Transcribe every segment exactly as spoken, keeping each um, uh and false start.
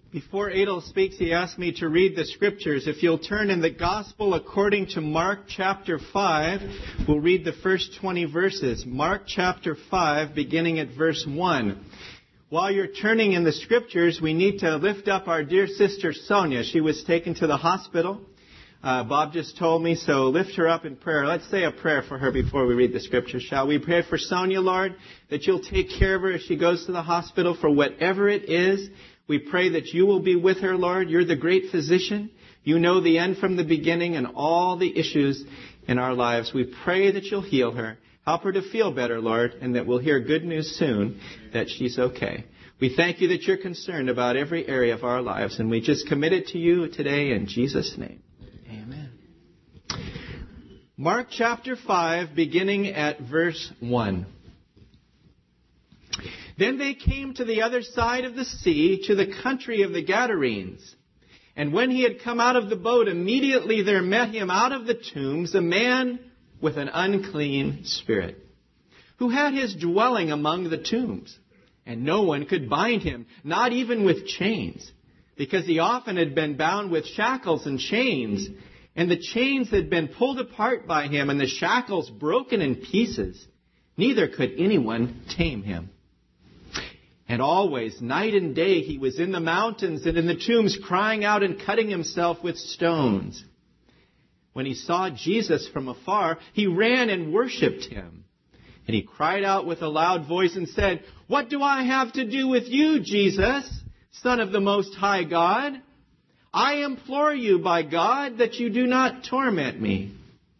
Before Adel speaks, he asked me to read the scriptures. If you'll turn in the Gospel according to Mark chapter five, we'll read the first twenty verses. Mark chapter five, beginning at verse one. While you're turning in the scriptures, we need to lift up our dear sister Sonia. She was taken to the hospital. Uh, Bob just told me, so lift her up in prayer. Let's say a prayer for her before we read the scriptures, shall we? Pray for Sonia, Lord, that you'll take care of her as she goes to the hospital for whatever it is. We pray that you will be with her, Lord. You're the great physician. You know the end from the beginning and all the issues in our lives. We pray that you'll heal her. Help her to feel better, Lord, and that we'll hear good news soon that she's okay. We thank you that you're concerned about every area of our lives, and we just commit it to you today in Jesus' name. Amen. Mark chapter five, beginning at verse one. Then they came to the other side of the sea, to the country of the Gadarenes. And when he had come out of the boat, immediately there met him out of the tombs a man with an unclean spirit, who had his dwelling among the tombs. And no one could bind him, not even with chains, because he often had been bound with shackles and chains. And the chains had been pulled apart by him, and the shackles broken in pieces. Neither could anyone tame him. And always, night and day, he was in the mountains and in the tombs, crying out and cutting himself with stones. When he saw Jesus from afar, he ran and worshipped him. And he cried out with a loud voice and said, "What do I have to do with you, Jesus, Son of the Most High God? I implore you by God that you do not torment me."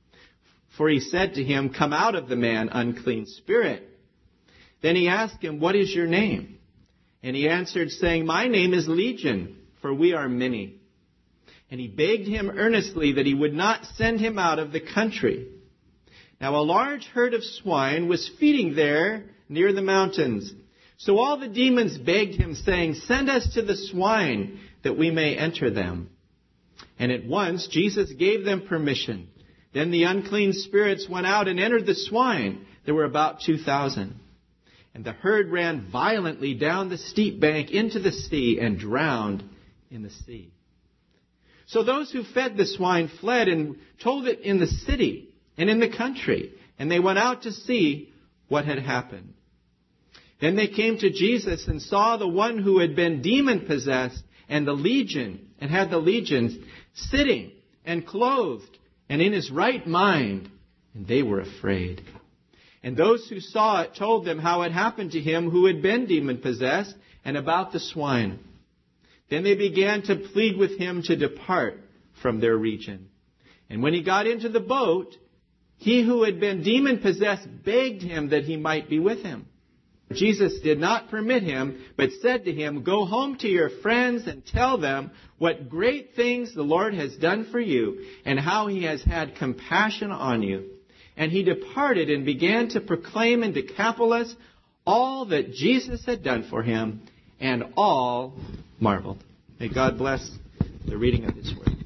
For he said to him, "Come out of the man, unclean spirit." Then he asked him, "What is your name?" And he answered, saying, "My name is Legion, for we are many." And he begged him earnestly that he would not send him out of the country. Now a large herd of swine was feeding there near the mountains. So all the demons begged him, saying, "Send us to the swine, that we may enter them." And at once Jesus gave them permission. Then the unclean spirits went out and entered the swine. There were about two thousand. And the herd ran violently down the steep bank into the sea and drowned in the sea. So those who fed the swine fled and told it in the city and in the country. And they went out to see what had happened. Then they came to Jesus and saw the one who had been demon-possessed and the legion, and had the legions, sitting and clothed and in his right mind. And they were afraid. And those who saw it told them how it happened to him who had been demon-possessed and about the swine. Then they began to plead with him to depart from their region. And when he got into the boat, he who had been demon-possessed begged him that he might be with him. Jesus did not permit him, but said to him, "Go home to your friends and tell them what great things the Lord has done for you and how he has had compassion on you." And he departed and began to proclaim in Decapolis all that Jesus had done for him, and all marveled. May God bless the reading of his word.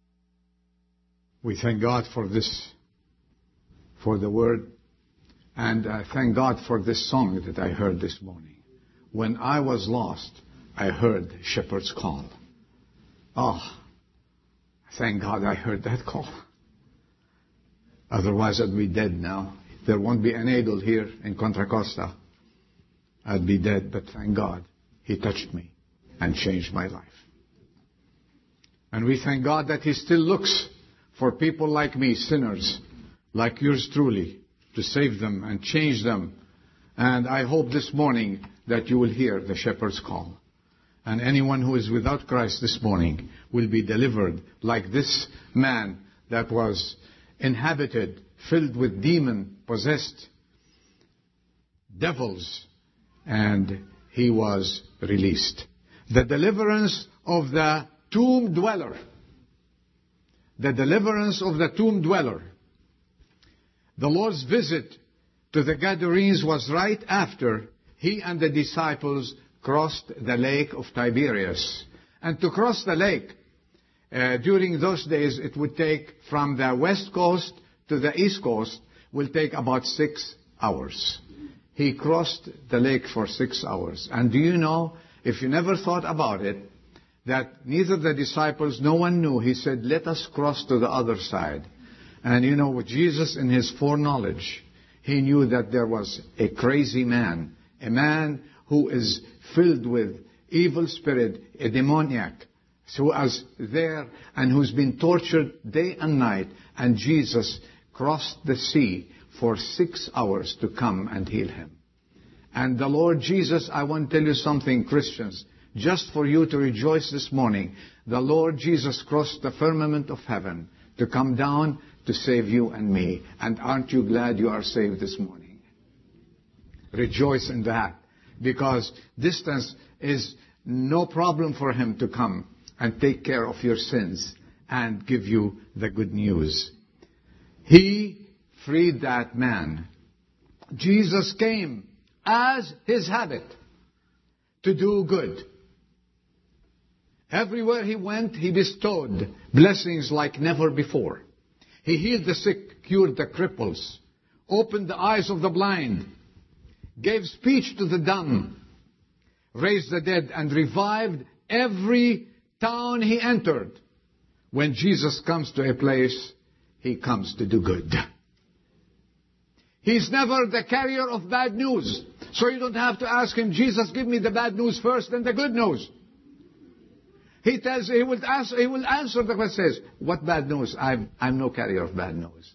We thank God for this, for the word, and I thank God for this song that I heard this morning. When I was lost, I heard shepherd's call. Oh, thank God I heard that call. Otherwise, I'd be dead now. There won't be an Adel here in Contra Costa. I'd be dead, but thank God he touched me and changed my life. And we thank God that he still looks for people like me, sinners, like yours truly, to save them and change them. And I hope this morning that you will hear the shepherd's call. And anyone who is without Christ this morning will be delivered like this man that was inhabited, filled with demon-possessed devils, and he was released. The deliverance of the tomb dweller. The deliverance of the tomb dweller. The Lord's visit to the Gadarenes was right after he and the disciples crossed the lake of Tiberias. And to cross the lake, Uh, during those days, it would take from the west coast to the east coast, will take about six hours. He crossed the lake for six hours. And do you know, if you never thought about it, that neither the disciples, no one knew. He said, let us cross to the other side. And you know, with Jesus in his foreknowledge, he knew that there was a crazy man, a man who is filled with evil spirit, a demoniac, who was there and who's been tortured day and night. And Jesus crossed the sea for six hours to come and heal him. And the Lord Jesus, I want to tell you something, Christians, just for you to rejoice this morning. The Lord Jesus crossed the firmament of heaven to come down to save you and me. And aren't you glad you are saved this morning? Rejoice in that, because distance is no problem for him to come and take care of your sins and give you the good news. He freed that man. Jesus came as his habit to do good. Everywhere he went, he bestowed blessings like never before. He healed the sick, cured the cripples, opened the eyes of the blind, gave speech to the dumb, raised the dead, and revived every town he entered. When Jesus comes to a place, he comes to do good. He's never the carrier of bad news. So you don't have to ask him, Jesus, give me the bad news first, then the good news. He tells, he will ask, he will answer the question, says, what bad news? I'm, I'm no carrier of bad news.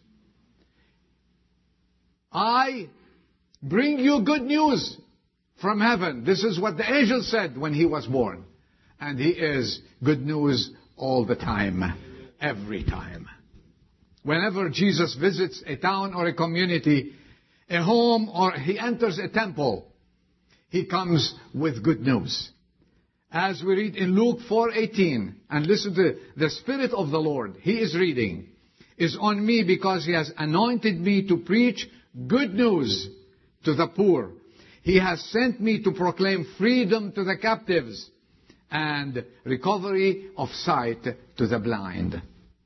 I bring you good news from heaven. This is what the angel said when he was born. And he is good news all the time, every time. Whenever Jesus visits a town or a community, a home, or he enters a temple, he comes with good news. As we read in Luke four eighteen, and listen to the Spirit of the Lord, he is reading, is on me because he has anointed me to preach good news to the poor. He has sent me to proclaim freedom to the captives and recovery of sight to the blind.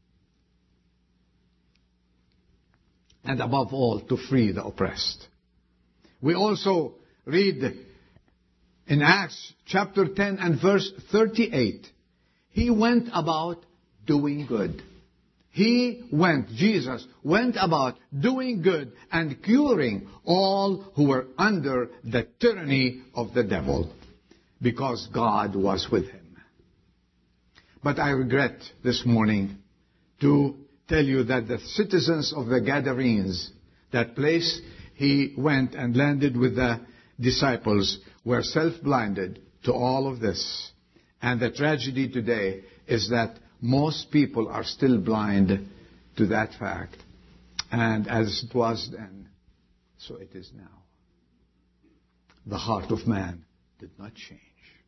And above all, to free the oppressed. We also read in Acts chapter ten and verse thirty-eight, he went about doing good. He went, Jesus went about doing good and curing all who were under the tyranny of the devil, because God was with him. But I regret this morning to tell you that the citizens of the Gadarenes, that place he went and landed with the disciples, were self-blinded to all of this. And the tragedy today is that most people are still blind to that fact. And as it was then, so it is now. The heart of man did not change.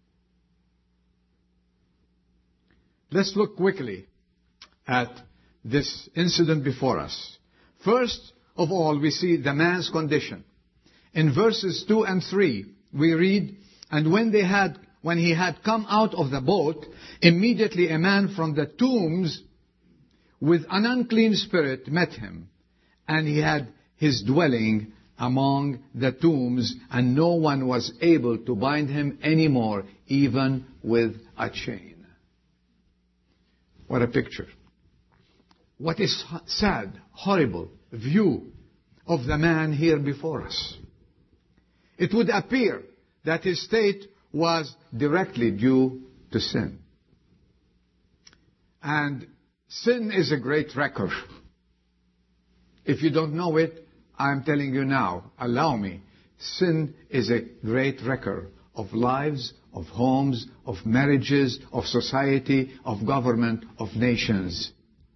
Let's look quickly at this incident before us. First of all, we see the man's condition. In verses two and three, we read, and when they had, when he had come out of the boat, immediately a man from the tombs with an unclean spirit met him, and he had his dwelling among the tombs, and no one was able to bind him anymore, even with a chain. What a picture. What is sad, horrible view of the man here before us. It would appear that his state was directly due to sin. And sin is a great wrecker. If you don't know it, I'm telling you now, allow me. Sin is a great wrecker of lives, of homes, of marriages, of society, of government, of nations.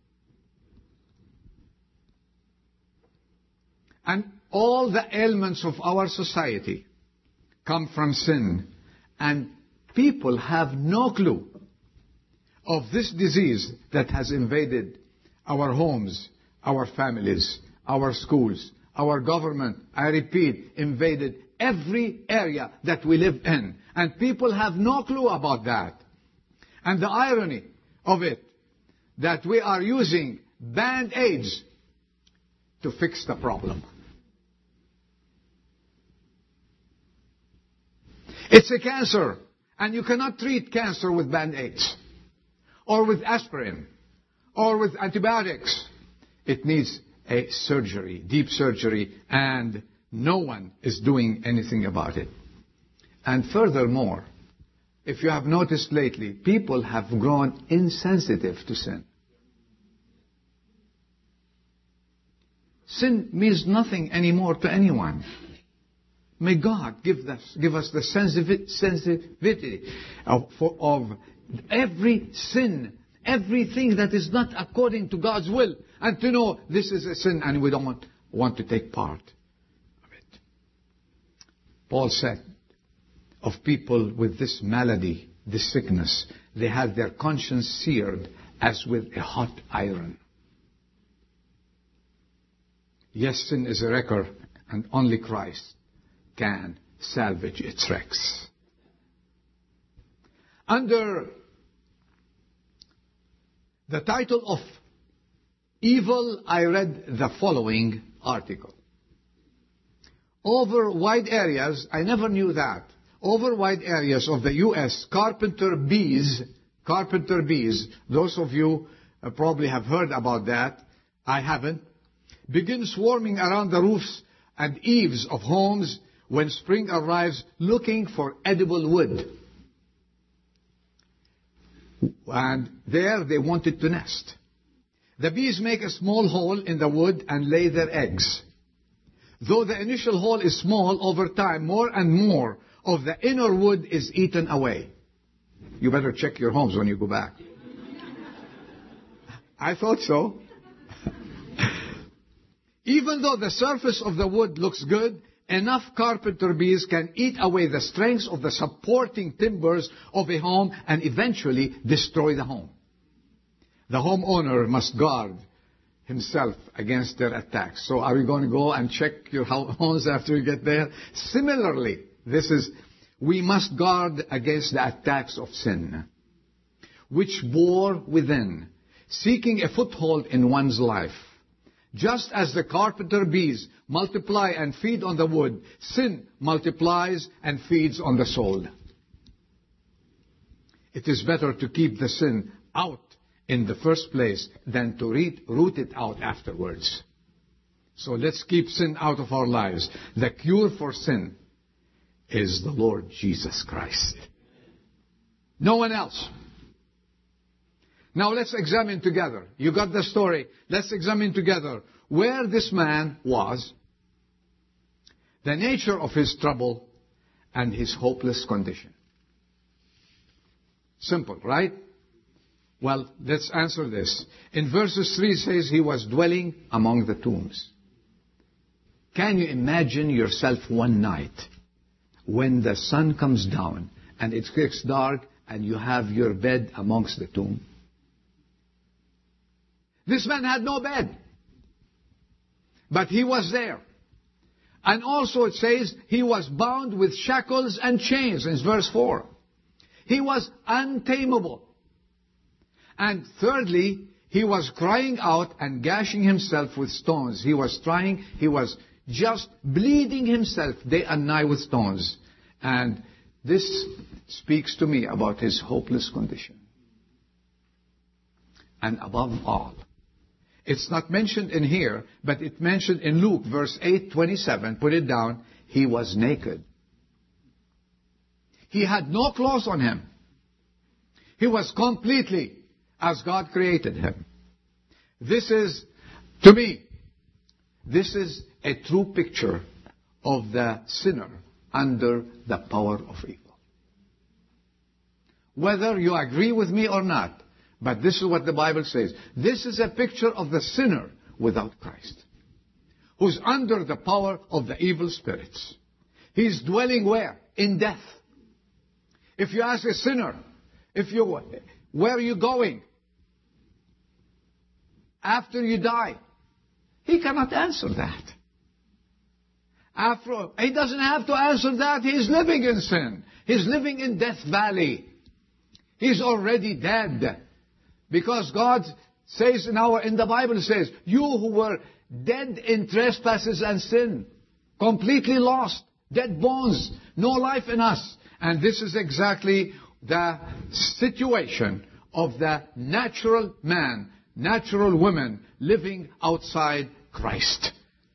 And all the ailments of our society come from sin. And people have no clue of this disease that has invaded our homes, our families, our schools, our government. I repeat, invaded every area that we live in. And people have no clue about that. And the irony of it, that we are using band-aids to fix the problem. It's a cancer, And you cannot treat cancer with Band-Aids, or with aspirin, or with antibiotics. It needs a surgery, deep surgery, and no one is doing anything about it. And furthermore, if you have noticed lately, people have grown insensitive to sin. Sin means nothing anymore to anyone. May God give us, give us the sensitivity of, for, of every sin, everything that is not according to God's will, and to know this is a sin and we don't want, want to take part of it. Paul said of people with this malady, this sickness, they had their conscience seared as with a hot iron. Yes, sin is a wrecker, and only Christ can salvage its wrecks. Under the title of Evil, I read the following article. Over wide areas, I never knew that, over wide areas of the U S, carpenter bees, carpenter bees, those of you uh, probably have heard about that, I haven't, begin swarming around the roofs and eaves of homes when spring arrives, looking for edible wood. And there they wanted to nest. The bees make a small hole in the wood and lay their eggs. Though the initial hole is small, over time, more and more of the inner wood is eaten away. You better check your homes when you go back. I thought so. Even though the surface of the wood looks good, enough carpenter bees can eat away the strength of the supporting timbers of a home and eventually destroy the home. The homeowner must guard himself against their attacks. So are you going to go and check your homes after you get there? Similarly, this is, we must guard against the attacks of sin, which bore within, seeking a foothold in one's life. Just as the carpenter bees multiply and feed on the wood, sin multiplies and feeds on the soul. It is better to keep the sin out in the first place than to root it out afterwards. So let's keep sin out of our lives. The cure for sin is the Lord Jesus Christ. No one else. Now let's examine together. You got the story. Let's examine together where this man was, the nature of his trouble, and his hopeless condition. Simple, right? Well, let's answer this. In verses three it says he was dwelling among the tombs. Can you imagine yourself one night when the sun comes down and it gets dark and you have your bed amongst the tomb? This man had no bed, but he was there. And also it says he was bound with shackles and chains in verse four. He was untamable. And thirdly, he was crying out and gashing himself with stones. He was trying, he was just bleeding himself day and night with stones. And this speaks to me about his hopeless condition. And above all, it's not mentioned in here, but it's mentioned in Luke, verse eight twenty-seven. Put it down. He was naked. He had no clothes on him. He was completely as God created him. This is, to me, this is a true picture of the sinner under the power of evil. Whether you agree with me or not, but this is what the Bible says. This is a picture of the sinner without Christ, who's under the power of the evil spirits. He's dwelling where? In death. If you ask a sinner, if you, where are you going after you die? He cannot answer that. After, he doesn't have to answer that. He's living in sin. He's living in Death Valley. He's already dead. Because God says in our, in the Bible says, you who were dead in trespasses and sin, completely lost, dead bones, no life in us. And this is exactly the situation of the natural man, natural woman living outside Christ.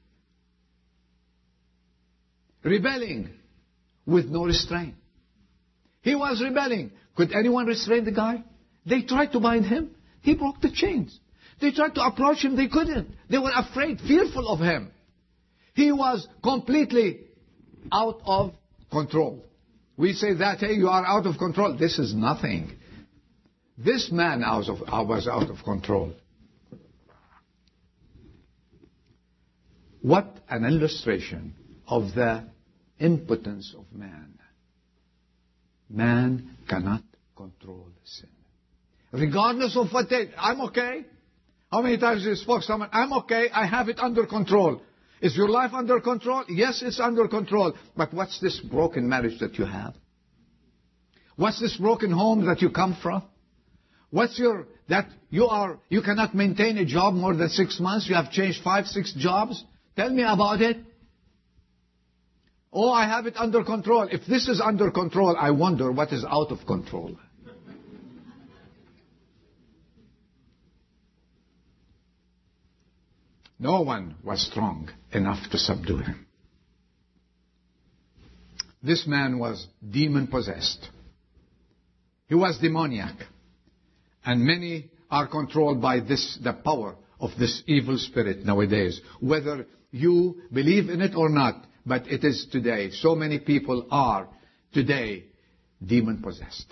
Rebelling with no restraint. He was rebelling. Could anyone restrain the guy? They tried to bind him. He broke the chains. They tried to approach him. They couldn't. They were afraid, fearful of him. He was completely out of control. We say that, hey, you are out of control. This is nothing. This man was out of control. What an illustration of the impotence of man. Man cannot control sin. Regardless of what they... I'm okay. How many times you spoke to someone? I'm okay. I have it under control. Is your life under control? Yes, it's under control. But what's this broken marriage that you have? What's this broken home that you come from? What's your... that you are... you cannot maintain a job more than six months. You have changed five, six jobs. Tell me about it. Oh, I have it under control. If this is under control, I wonder what is out of control. No one was strong enough to subdue him. This man was demon-possessed. He was demoniac. And many are controlled by this, the power of this evil spirit nowadays. Whether you believe in it or not, but it is today. So many people are today demon-possessed.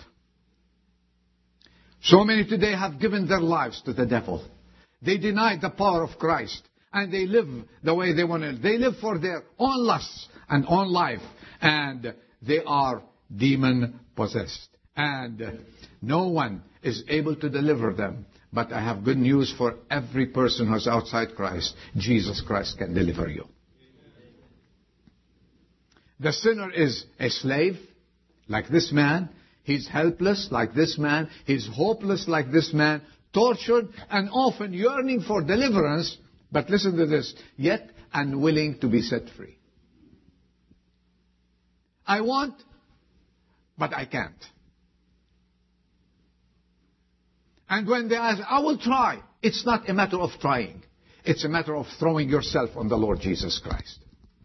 So many today have given their lives to the devil. They deny the power of Christ. And they live the way they want to. They live for their own lusts and own life. And they are demon-possessed. And no one is able to deliver them. But I have good news for every person who is outside Christ. Jesus Christ can deliver you. The sinner is a slave, like this man. He's helpless, like this man. He's hopeless, like this man. Tortured and often yearning for deliverance. But listen to this. Yet unwilling to be set free. I want, but I can't. And when they ask, I will try. It's not a matter of trying. It's a matter of throwing yourself on the Lord Jesus Christ.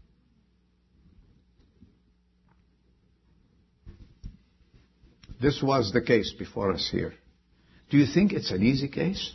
This was the case before us here. Do you think it's an easy case?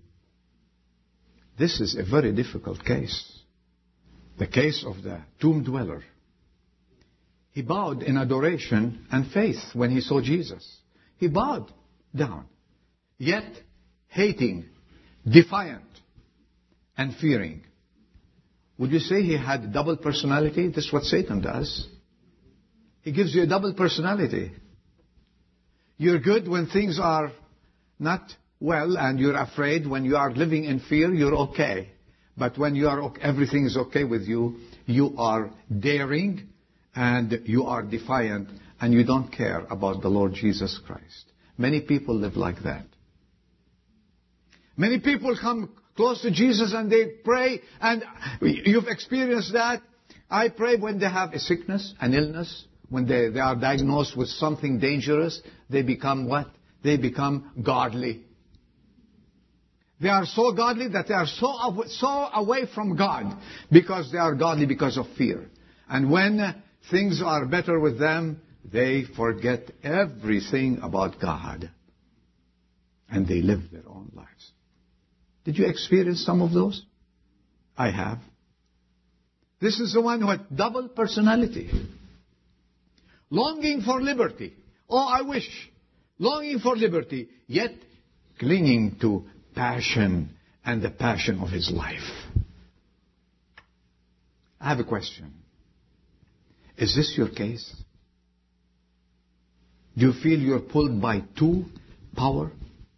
This is a very difficult case. The case of the tomb dweller. He bowed in adoration and faith when he saw Jesus. He bowed down. Yet hating, defiant, and fearing. Would you say he had a double personality? This is what Satan does. He gives you a double personality. You're good when things are not well and you're afraid. When you are living in fear, you're okay. But when you are everything is okay with you, you are daring and you are defiant and you don't care about the Lord Jesus Christ. Many people live like that. Many people come close to Jesus and they pray, and you've experienced that. I pray when they have a sickness, an illness, when they, they are diagnosed with something dangerous, they become what? They become godly. They are so godly that they are so, so away from God because they are godly because of fear. And when things are better with them, they forget everything about God. And they live their own lives. Did you experience some of those? I have. This is the one who had double personality. Longing for liberty. Oh, I wish. Longing for liberty, yet clinging to passion and the passion of his life. I have a question. Is this your case? Do you feel you're pulled by two power?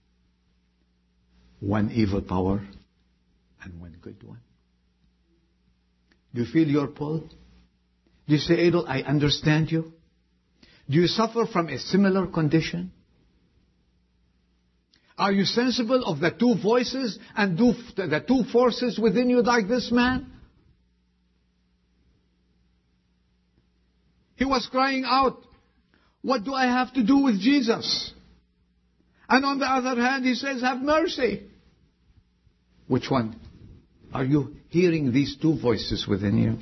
One evil power and one good one. Do you feel you're pulled? Do you say, Adel, I understand you? Do you suffer from a similar condition? Are you sensible of the two voices and do the two forces within you like this man? He was crying out, What do I have to do with Jesus? And on the other hand, he says, have mercy. Which one? Are you hearing these two voices within you?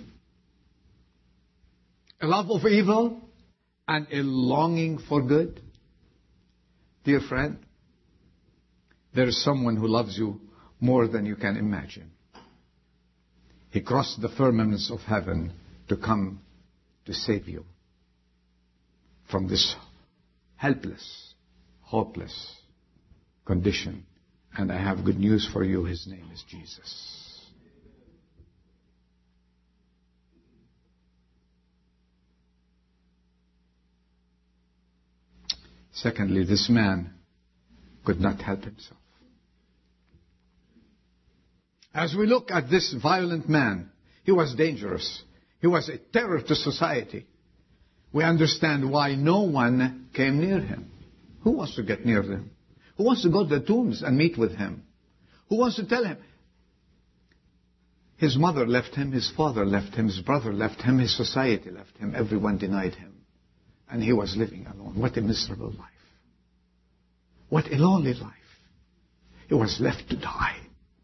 A love of evil and a longing for good? Dear friend, there is someone who loves you more than you can imagine. He crossed the firmaments of heaven to come to save you from this helpless, hopeless condition. And I have good news for you. His name is Jesus. Secondly, this man could not help himself. As we look at this violent man, he was dangerous. He was a terror to society. We understand why no one came near him. Who wants to get near him? Who wants to go to the tombs and meet with him? Who wants to tell him? His mother left him, his father left him, his brother left him, his society left him. Everyone denied him. And he was living alone. What a miserable life. What a lonely life. He was left to die.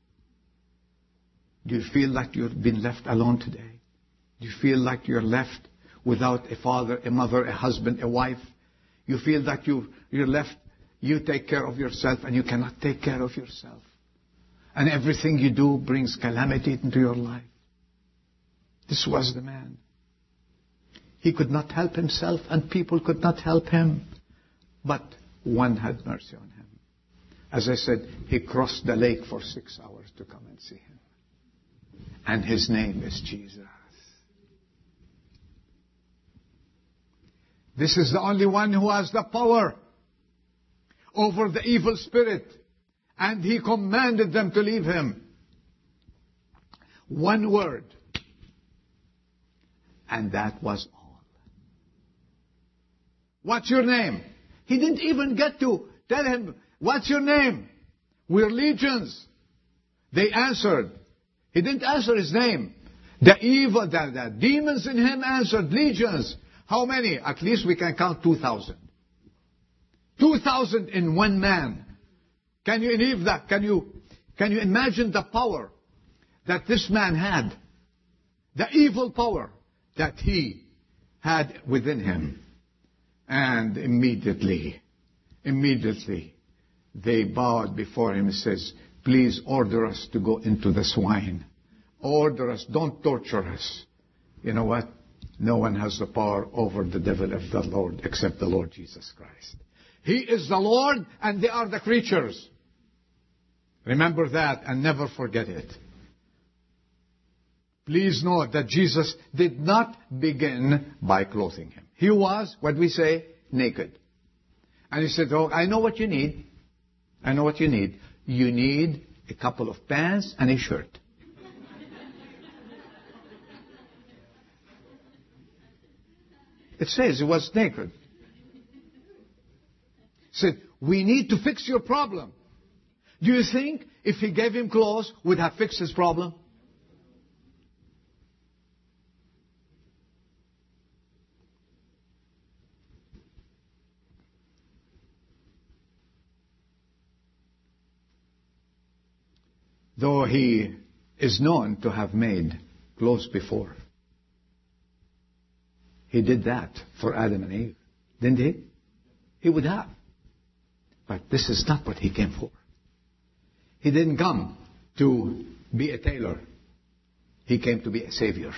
Do you feel like you've been left alone today? Do you feel like you're left without a father, a mother, a husband, a wife? You feel that you, you're left, you take care of yourself and you cannot take care of yourself. And everything you do brings calamity into your life. This was the man. He could not help himself and people could not help him. But one had mercy on him. As I said, he crossed the lake for six hours to come and see him. And his name is Jesus. This is the only one who has the power over the evil spirit. And he commanded them to leave him. One word. And that was all. What's your name? He didn't even get to tell him, what's your name? We're legions. They answered. He didn't answer his name. The evil, the, the demons in him answered, legions. How many? At least we can count two thousand. two thousand in one man. Can you believe that? Can you, can you imagine the power that this man had? The evil power that he had within him. And immediately, immediately, they bowed before him and says, please order us to go into the swine. Order us. Don't torture us. You know what? No one has the power over the devil of the Lord except the Lord Jesus Christ. He is the Lord and they are the creatures. Remember that and never forget it. Please note that Jesus did not begin by clothing him. He was, what we say, naked. And he said, oh, I know what you need. I know what you need. You need a couple of pants and a shirt. It says he was naked. He said, we need to fix your problem. Do you think if he gave him clothes, would have fixed his problem? Though he is known to have made clothes before. He did that for Adam and Eve, didn't he? He would have. But this is not what he came for. He didn't come to be a tailor. He came to be a savior.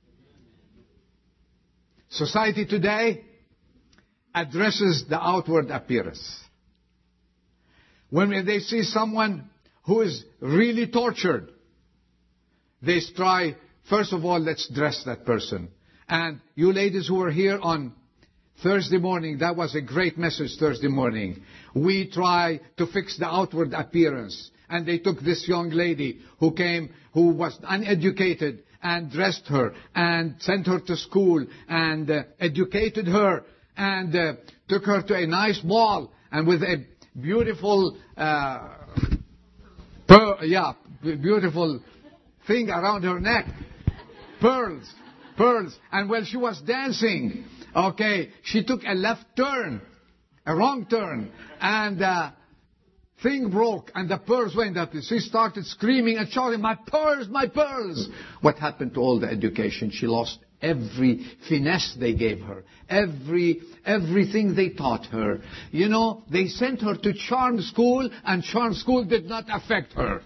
Society today addresses the outward appearance. When they see someone who is really tortured, they try, first of all, let's dress that person. And you ladies who were here on Thursday morning, that was a great message Thursday morning. We try to fix the outward appearance. And they took this young lady who came, who was uneducated, and dressed her, and sent her to school, and uh, educated her, and uh, took her to a nice ball, and with a beautiful, uh, per- yeah, beautiful thing around her neck. Pearls. Pearls. And while she was dancing, Okay, she took a left turn, a wrong turn, and uh, thing broke, and the pearls went up. She started screaming and shouting, "My pearls, my pearls!" What happened to all the education? She lost every finesse they gave her, every everything they taught her. You know, they sent her to charm school, and charm school did not affect her.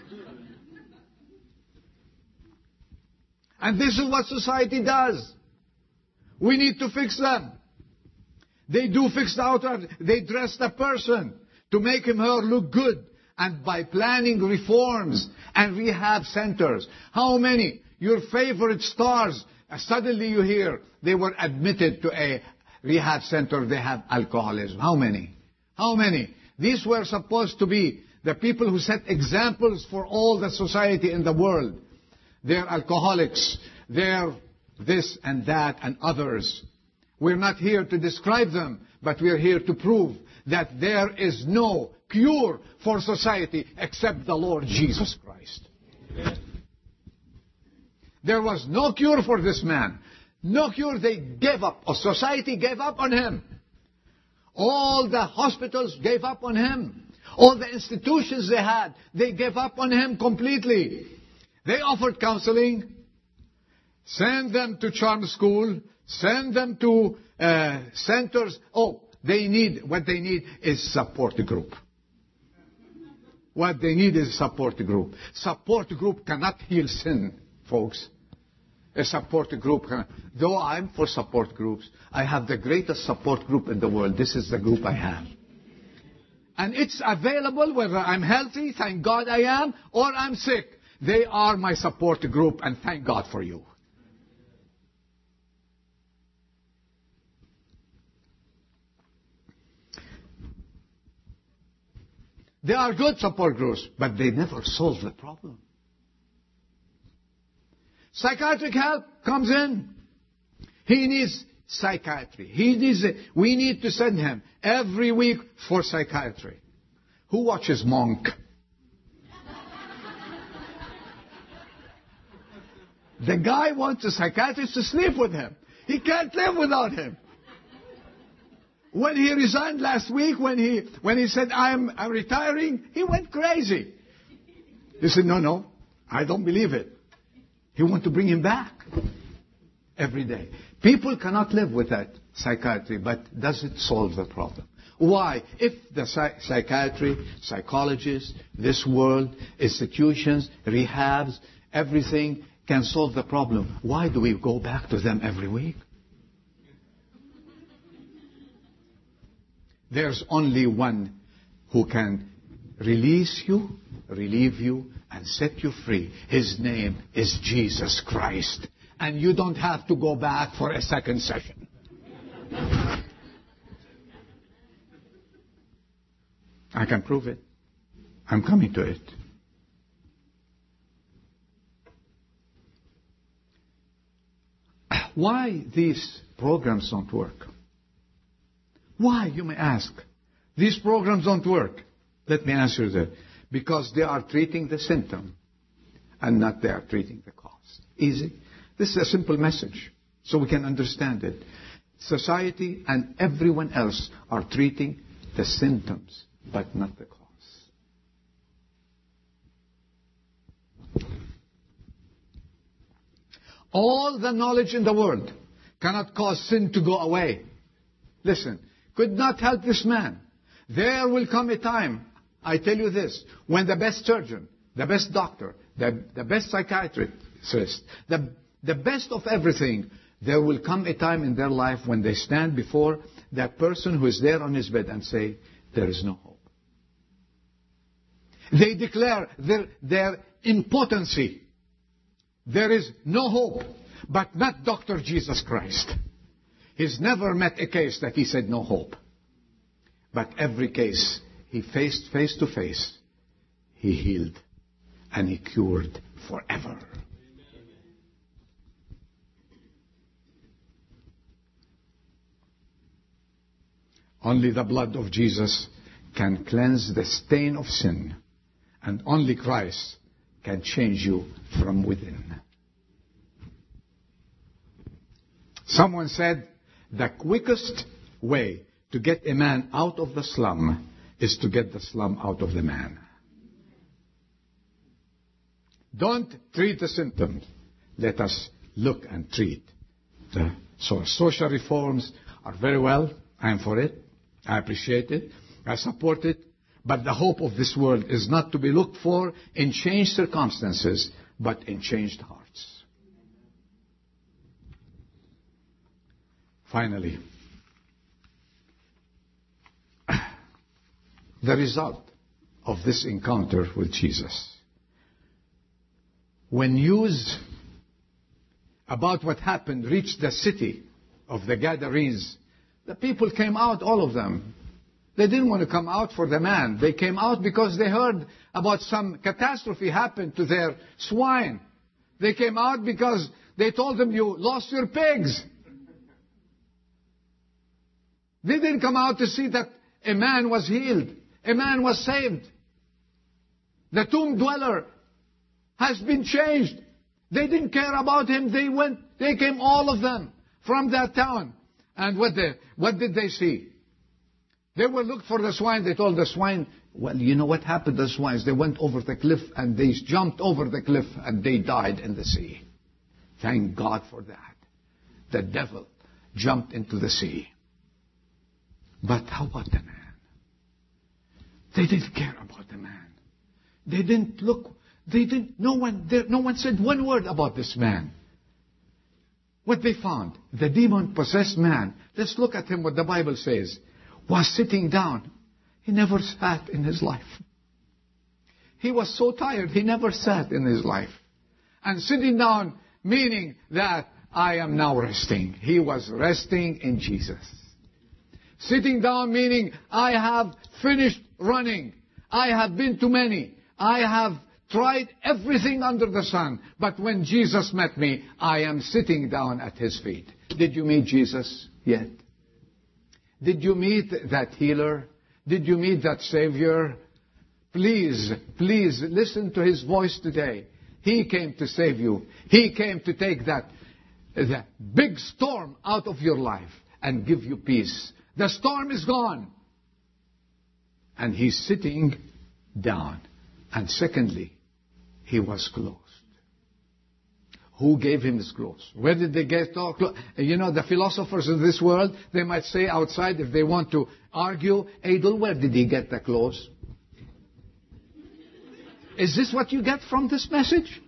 And this is what society does. We need to fix them. They do fix the outer. They dress the person to make him or her look good. And by planning reforms and rehab centers. How many? Your favorite stars, uh, suddenly you hear they were admitted to a rehab center. They have alcoholism. How many? How many? These were supposed to be the people who set examples for all the society in the world. They're alcoholics. They're this and that and others. We're not here to describe them, but we're here to prove that there is no cure for society except the Lord Jesus Christ. There was no cure for this man. No cure. They gave up. Or society gave up on him. All the hospitals gave up on him. All the institutions they had, they gave up on him completely. They offered counseling. Send them to charm school. Send them to uh, centers. Oh, they need, what they need is support group. What they need is support group. Support group cannot heal sin, folks. A support group can, though I'm for support groups, I have the greatest support group in the world. This is the group I have. And it's available whether I'm healthy, thank God I am, or I'm sick. They are my support group, and thank God for you. They are good support groups, but they never solve the problem. Psychiatric help comes in. He needs psychiatry. He needs it. We need to send him every week for psychiatry. Who watches Monk? The guy wants a psychiatrist to sleep with him. He can't live without him. When he resigned last week, when he when he said, I'm, I'm retiring, he went crazy. He said, no, no, I don't believe it. He wants to bring him back every day. People cannot live with that psychiatry, but does it solve the problem? Why? If the psych- psychiatry, psychologists, this world, institutions, rehabs, everything can solve the problem, why do we go back to them every week? There's only one who can release you, relieve you, and set you free. His name is Jesus Christ. And you don't have to go back for a second session. I can prove it. I'm coming to it. Why these programs don't work? Why, you may ask? These programs don't work. Let me answer that. Because they are treating the symptom and not they are treating the cause. Easy. This is a simple message so we can understand it. Society and everyone else are treating the symptoms but not the cause. All the knowledge in the world cannot cause sin to go away. Listen, could not help this man. There will come a time, I tell you this, when the best surgeon, the best doctor, the, the best psychiatrist, the, the best of everything, there will come a time in their life when they stand before that person who is there on his bed and say, there is no hope. They declare their, their impotency. There is no hope, but not Doctor Jesus Christ. He's never met a case that he said no hope. But every case he faced face to face, he healed and he cured forever. Only the blood of Jesus can cleanse the stain of sin, and only Christ can change you from within. Someone said, The quickest way to get a man out of the slum is to get the slum out of the man. Don't treat the symptoms. Let us look and treat. The, so social reforms are very well. I am for it. I appreciate it. I support it. But the hope of this world is not to be looked for in changed circumstances, but in changed hearts. Finally, the result of this encounter with Jesus. When news about what happened reached the city of the Gadarenes, the people came out, all of them. They didn't want to come out for the man. They came out because they heard about some catastrophe happened to their swine. They came out because they told them, you lost your pigs. They didn't come out to see that a man was healed. A man was saved. The tomb dweller has been changed. They didn't care about him. They went, they came, all of them, from that town. And what, they, what did they see? They were looked for the swine. They told the swine, well, you know what happened to the swines? They went over the cliff and they jumped over the cliff and they died in the sea. Thank God for that. The devil jumped into the sea. But how about the man? They didn't care about the man. They didn't look. They didn't. No one. There, no one said one word about this man. What they found, the demon-possessed man. Let's look at him. What the Bible says, was sitting down. He never sat in his life. He was so tired. He never sat in his life. And sitting down, meaning that I am now resting. He was resting in Jesus. Sitting down meaning I have finished running. I have been to many. I have tried everything under the sun. But when Jesus met me, I am sitting down at His feet. Did you meet Jesus yet? Did you meet that healer? Did you meet that Savior? Please, please listen to His voice today. He came to save you. He came to take that, that big storm out of your life and give you peace. The storm is gone. And He's sitting down. And secondly, He was clothed. Who gave Him His clothes? Where did they get all clothes? You know, the philosophers of this world, they might say outside if they want to argue, Adel, where did he get the clothes? Is this what you get from this message?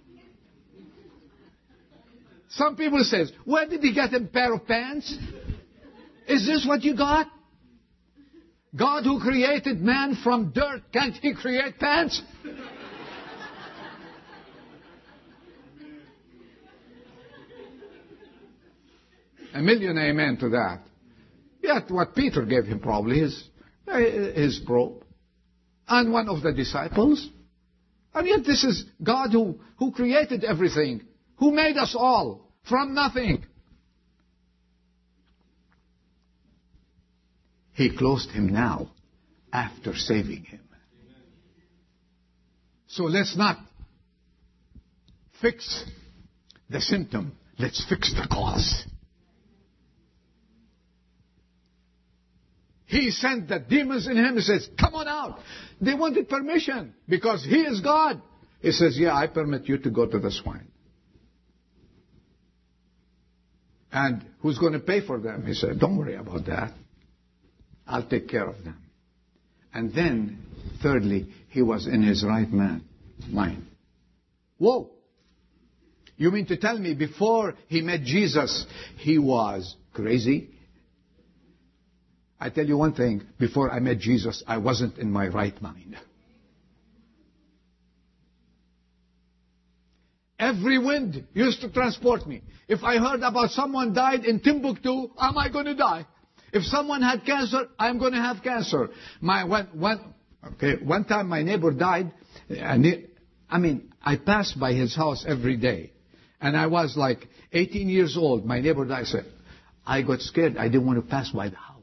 Some people say, where did he get a pair of pants? Is this what you got? God who created man from dirt, can't He create pants? A million amen to that. Yet what Peter gave him probably is his robe. And one of the disciples. And yet this is God who, who created everything. Who made us all from nothing. He clothed him now after saving him. So let's not fix the symptom. Let's fix the cause. He sent the demons in him. He says, come on out. They wanted permission because He is God. He says, yeah, I permit you to go to the swine. And who's going to pay for them? He said, don't worry about that. I'll take care of them. And then, thirdly, he was in his right man, mind. Whoa! You mean to tell me before he met Jesus, he was crazy? I tell you one thing, before I met Jesus, I wasn't in my right mind. Every wind used to transport me. If I heard about someone died in Timbuktu, am I going to die? If someone had cancer, I'm going to have cancer. My one, one, okay, one time my neighbor died. And it, I mean, I passed by his house every day. And I was like eighteen years old. My neighbor died. I said, I got scared. I didn't want to pass by the house.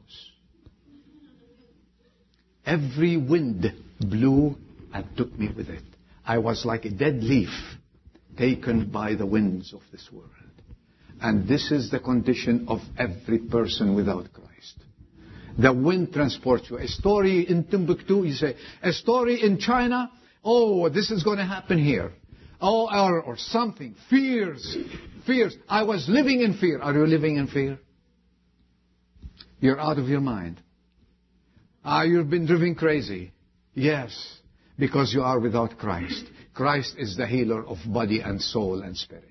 Every wind blew and took me with it. I was like a dead leaf taken by the winds of this world. And this is the condition of every person without Christ. The wind transports you. A story in Timbuktu, you say, a story in China, oh, this is going to happen here. Oh, or, or something. Fears. Fears. I was living in fear. Are you living in fear? You're out of your mind. Ah, you've been driven crazy. Yes, because you are without Christ. Christ is the healer of body and soul and spirit.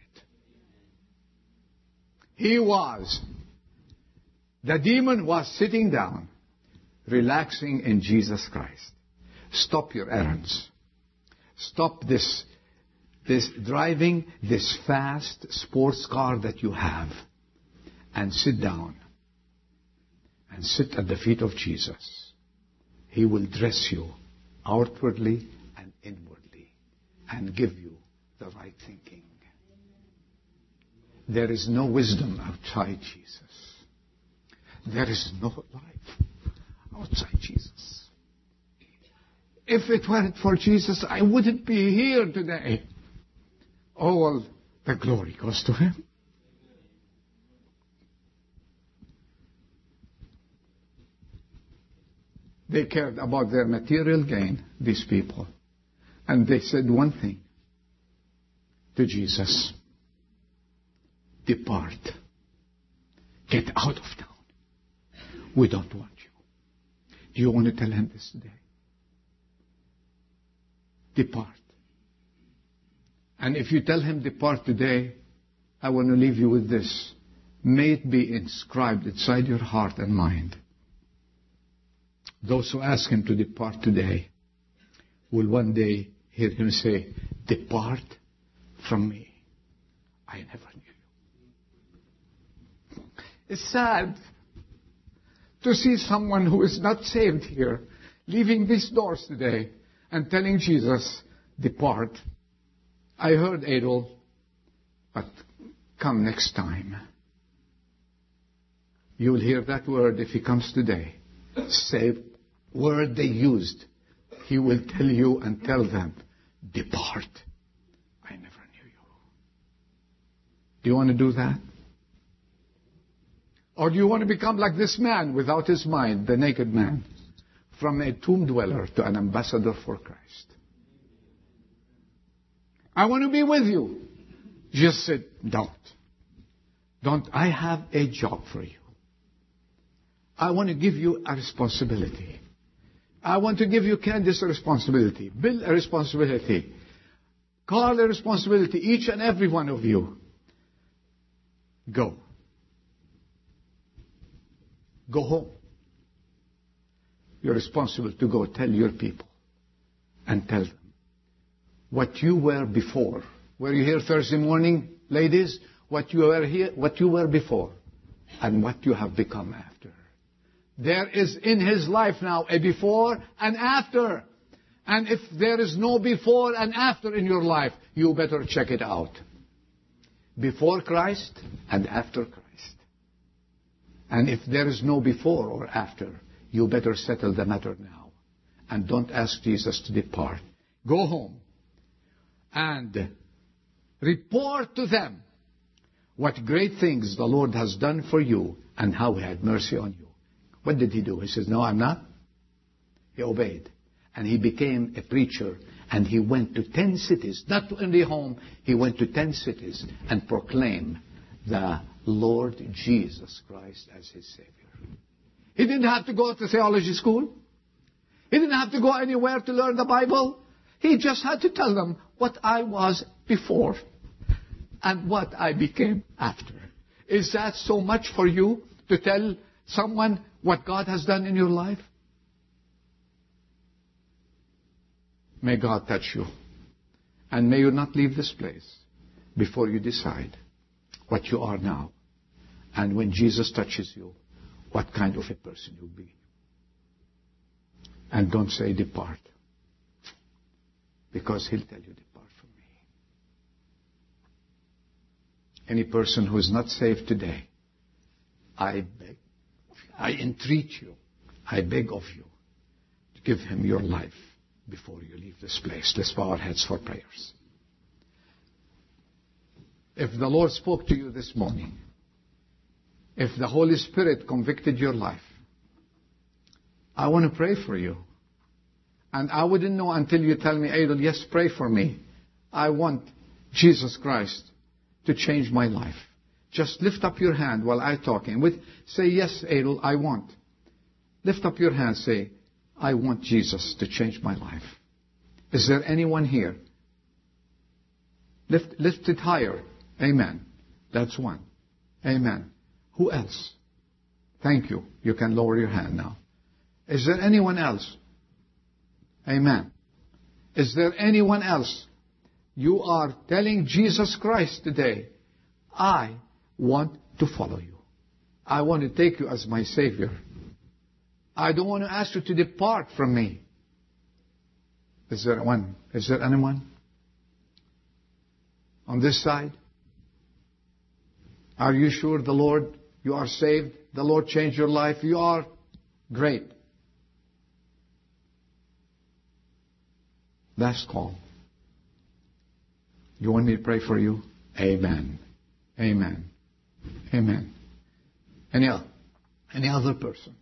He was. The demon was sitting down, relaxing in Jesus Christ. Stop your errands. Stop this, this driving this fast sports car that you have, and sit down and sit at the feet of Jesus. He will dress you outwardly and inwardly and give you the right thinking. There is no wisdom outside Jesus. There is no life outside Jesus. If it weren't for Jesus, I wouldn't be here today. All the glory goes to Him. They cared about their material gain, these people. And they said one thing to Jesus. Depart. Get out of town. We don't want you. Do you want to tell him this today? Depart. And if you tell him depart today, I want to leave you with this. May it be inscribed inside your heart and mind. Those who ask him to depart today will one day hear him say, depart from me. I never knew you. It's sad to see someone who is not saved here leaving these doors today and telling Jesus, depart. I heard Adol, but come next time. You will hear that word if he comes today. Same word they used. He will tell you and tell them, depart. I never knew you. Do you want to do that? Or do you want to become like this man without his mind, the naked man, from a tomb dweller to an ambassador for Christ? I want to be with you. Just said, don't. Don't. I have a job for you. I want to give you a responsibility. I want to give you Candace a responsibility. Bill a responsibility. Carl a responsibility. Each and every one of you. Go. Go home. You're responsible to go tell your people and tell them what you were before. Were you here Thursday morning, ladies? What you were here, what you were before, and what you have become after. There is in his life now a before and after. And if there is no before and after in your life, you better check it out. Before Christ and after Christ. And if there is no before or after, you better settle the matter now. And don't ask Jesus to depart. Go home and report to them what great things the Lord has done for you and how He had mercy on you. What did he do? He says, no, I'm not. He obeyed. And he became a preacher. And he went to ten cities. Not only home, he went to ten cities and proclaimed the Lord Jesus Christ as his Savior. He didn't have to go to theology school. He didn't have to go anywhere to learn the Bible. He just had to tell them what I was before and what I became after. Is that so much for you to tell someone what God has done in your life? May God touch you. And may you not leave this place before you decide what you are now. And when Jesus touches you, what kind of a person you'll be. And don't say depart. Because He'll tell you depart from me. Any person who is not saved today, I beg, I entreat you, I beg of you to give Him your life before you leave this place. Let's bow our heads for prayers. if the Lord spoke to you this morning, if the Holy Spirit convicted your life, I want to pray for you. And I wouldn't know until you tell me, Adel, yes, pray for me. I want Jesus Christ to change my life. Just lift up your hand while I'm talking. With, say, yes, Adel, I want. Lift up your hand, say, I want Jesus to change my life. Is there anyone here? Lift, lift it higher. Amen. That's one. Amen. Who else? Thank you. You can lower your hand now. Is there anyone else? Amen. Is there anyone else? You are telling Jesus Christ today, I want to follow you. I want to take you as my Savior. I don't want to ask you to depart from me. Is there one? Is there anyone? On this side? Are you sure the Lord, you are saved? The Lord changed your life? You are? Great. Last call. You want me to pray for you? Amen. Amen. Amen. Any other, any other person?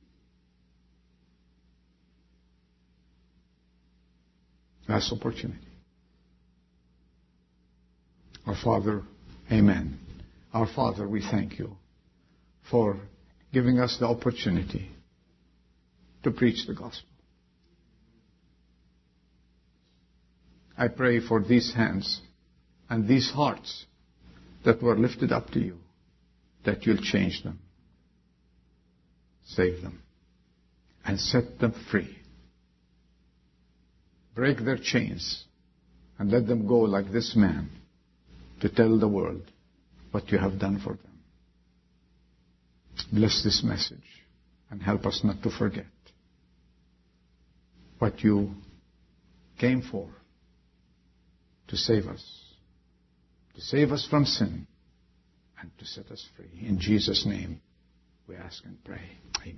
Last opportunity. Our Father, amen. Our Father, we thank you for giving us the opportunity to preach the gospel. I pray for these hands and these hearts that were lifted up to you, that you'll change them, save them, and set them free. Break their chains and let them go like this man to tell the world what you have done for them. Bless this message and help us not to forget what you came for, to save us, to save us from sin, and to set us free. In Jesus' name we ask and pray. Amen.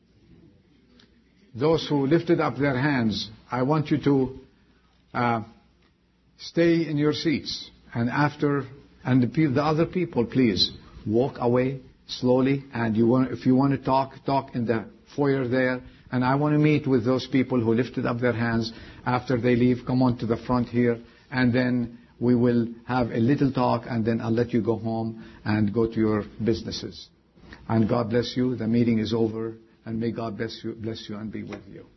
Those who lifted up their hands, I want you to uh, stay in your seats. And after, and the, pe- the other people, please walk away slowly. And you want, if you want to talk, talk in the foyer there. And I want to meet with those people who lifted up their hands. After they leave, come on to the front here. And then we will have a little talk, and then I'll let you go home and go to your businesses. And God bless you. The meeting is over. And may God bless you, bless you and be with you.